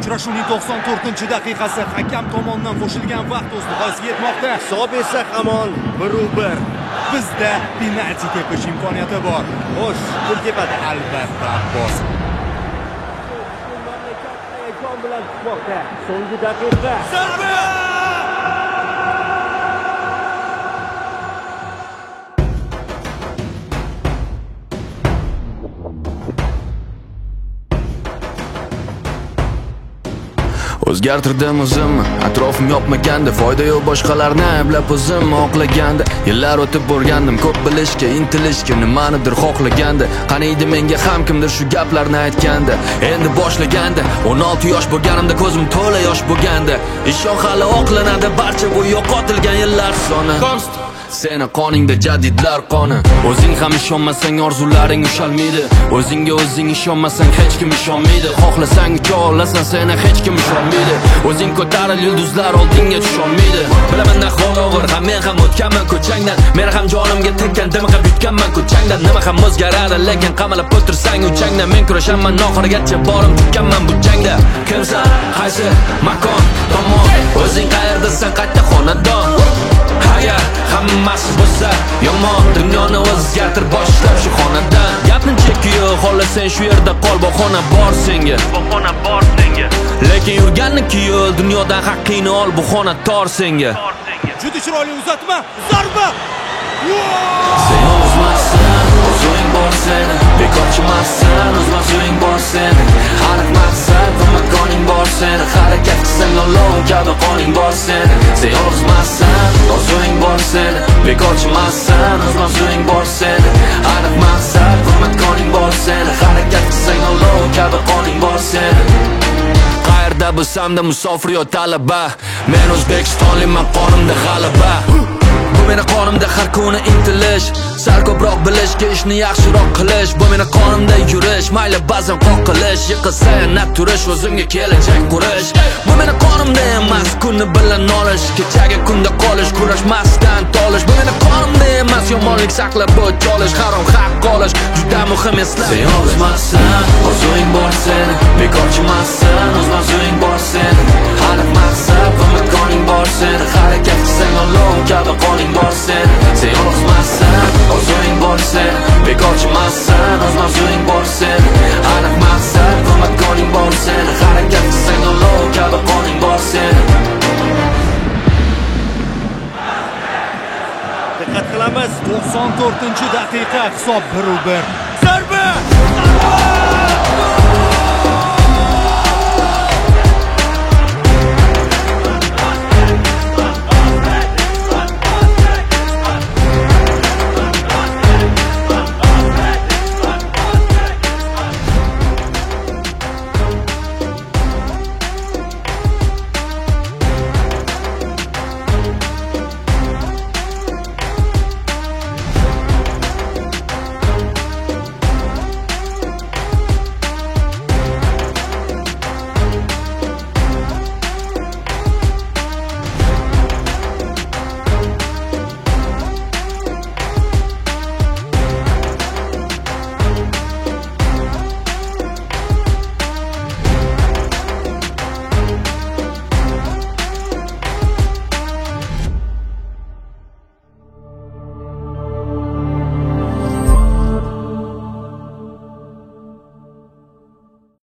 Uchrashuvning 94-daqiqasi hakam tomonidan qo'shilgan vaqt o'z nihoyasiga yetmoqda. Hisob esa hamon 1-1. Bizda penalti tepish imkoniyati bor. Xo'sh, pul tepada. Albatta, Abbos. Hayajon bilan kutmoqda. So'nggi daqiqa. Zarba! O'zgartirdim o'zimni, atrofim yopmaganda, foyda yo'q boshqalarni ayblab o'zim oqlaganda. Yillar o'tib borgandim, ko'p bilishga, intilishga, nimanidir xohlaganda. Qani edi menga ham kimdir shu gaplarni aytganda. Endi boshlaganda, 16 yosh bo'lganimda ko'zim to'la yosh bo'lganda. Ishon hali oqlanadi, barcha bu yo'qotilgan yillar soni. Seni qoningda jadidlar qoni. O'zing ham ishonmasang orzularing ushalmaydi. O'zingga o'zing ishonmasang hech kim ishonmaydi. Xohlasang ucha olasan, seni hech kim ishonmaydi. O'zing ko'taril, yulduzlar oldinga tusholmaydi. Bilaman ahvol og'ir, ham men ham o'tganman ko'changdan. Men ham jonimga tekkan, dimiqib yutganman ko'changdan. Nima ham o'zgaradi, lekin qamalib o'tirsang uchangdan. Men kurashaman oxirigacha, borim tutganman bu jangda. Kimsan, qaysi makon, tomon, o'zing qayerdasan, qayta xonadon. Agar hammasi bo'lsa yomon, dunyoni o'zgartir boshlab shu xonadan. Gapni chekiyo, xohlasang shu yerda qol, bu xona bor senga. Lekin yurganniki yo'l, dunyodan haqqingni ol, bu xona tor senga. Juda chiroyli uzatma, zarba! Sen o'zmassan, o'zing bor seni. Bekorchimassan, o'zmasing bor seni. Aniq maqsad va makoning bor seni. Harakat qilsang olov kabi qoning bor seni. Sen o'zmassan, o'zing bor seni. Bekorchimassan, o'zmasing bor seni. Aniq maqsad va makoning bor seni. Harakat qilsang olov kabi qoning bor seni. Qayerda bo'lsam-da musofir yo talaba, men O'zbekistonliman, qonimda g'alaba. Bu meni qonimda har kuni intilish, sal ko'proq bilishga, ishni yaxshiroq qilish. Bu meni qonimda yurish, mayli ba'zan qoqilish, yiqilsa yana turish, o'zimga kelajak qurish. Bu meni qonimda emas, kunni bilan olish, kechagi kunda qolish, kurashmasdan tolish. Bu meni qonimda emas, yomonlik saqlab o'ch olish, harom haq olish, juda muhim eslab. Sen o'zmassan, o'zing bor seni. Bekorchimassan, o'zmasing bor seni. Aniq maqsad va makoning bor seni. Harakat qilsang olov kabi qoning bor seni. Sen o'zmassan, o'zing bor seni. Bekorchimassan, o'zmasing bor seni. Aniq maqsad va makoning bor seni. Harakat qilsang olov kabi qoning bor seni. Diqqat qilamiz, 94-daqiqa, hisob 1-1.